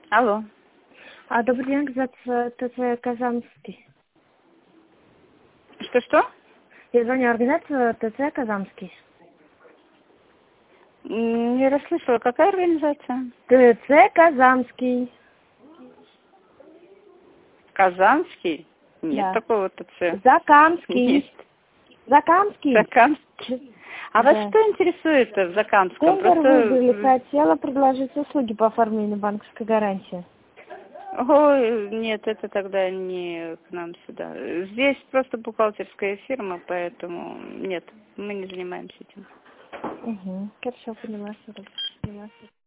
Алло. Добрый день, ТЦ Казанский. Что-что? Я звоню организацию ТЦ Казанский. Не расслышала. Какая организация? ТЦ Казанский. Казанский? Нет Да. такого ТЦ. Закамский. Есть. Закамский. Закамский. А вас Да. что интересует в Закамском? Тендер выиграли, Просто... хотела предложить услуги по оформлению банковской гарантии. Ой, нет, это тогда не к нам сюда. Здесь просто бухгалтерская фирма, поэтому нет, мы не занимаемся этим. Угу. Хорошо, поняла.